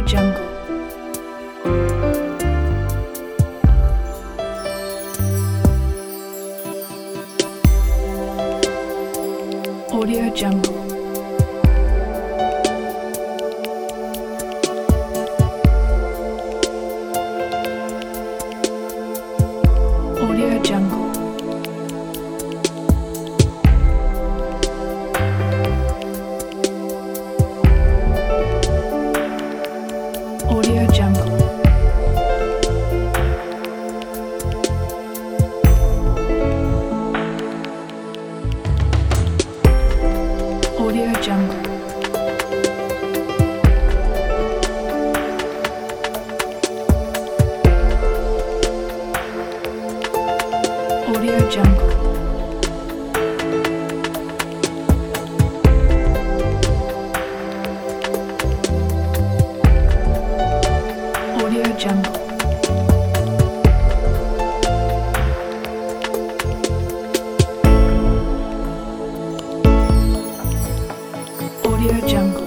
Jungle. Audio Jungle. Audio Jungle. Audio Jungle. Audio Jungle. Audio Jungle. Audio Jungle. Audio Jungle.